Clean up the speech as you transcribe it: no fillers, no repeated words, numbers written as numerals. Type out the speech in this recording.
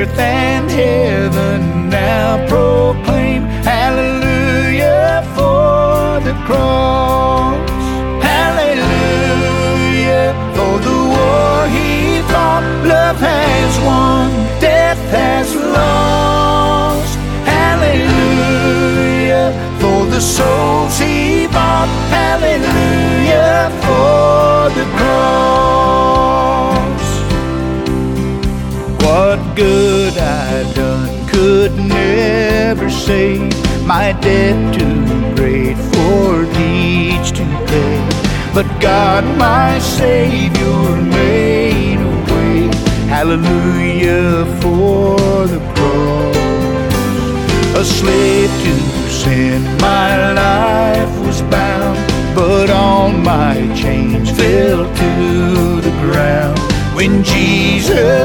earth and heaven now proclaim hallelujah for the cross. Hallelujah for the war he fought. Love has won, death has lost. Hallelujah for the souls he bought. Hallelujah for the cross. What good I'd done could never save, my debt too great for deeds to pay. But God my Savior made a way. Hallelujah for the cross. A slave to sin, my life was bound, but all my chains fell to the ground when Jesus